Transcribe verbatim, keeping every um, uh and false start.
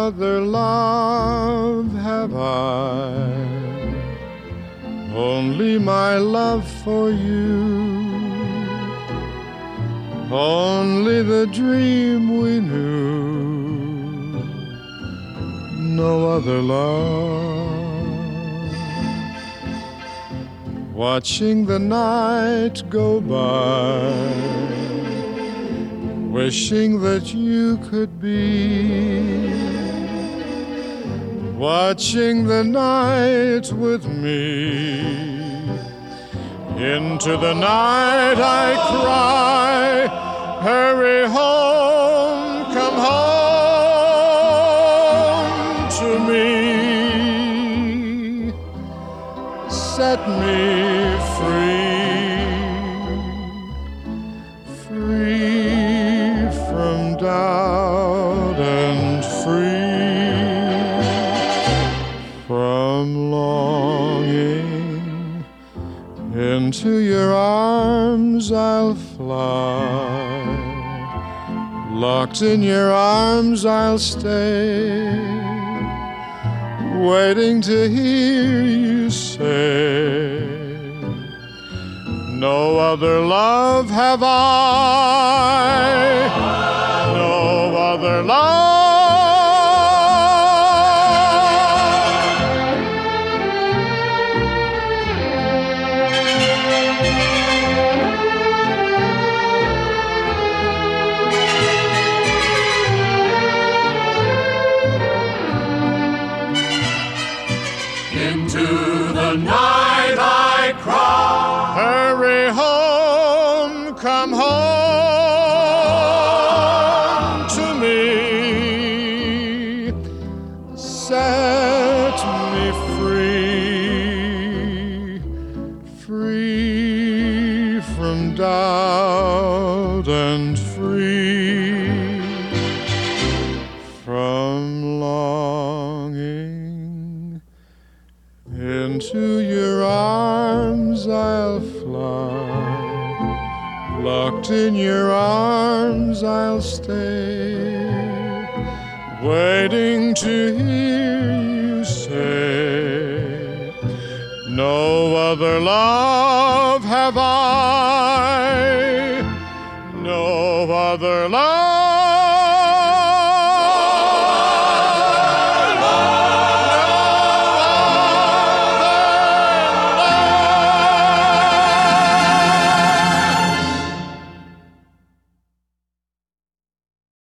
other love have I, only my love for you, only the dream we knew, no other love. Watching the night go by, wishing that you could be, watching the night with me. Into the night I cry, hurry home, come home to me. Set me free, free from doubt and free from longing. Into your arms I'll fly, locked in your arms I'll stay, waiting to hear you say, no other love have I, no other love. Into the night I cry, hurry home, come home to me. Set me free, free from doubt and free from longing. Into your arms I'll fly, locked in your arms I'll stay, waiting to hear you say, no other love have I, no other love.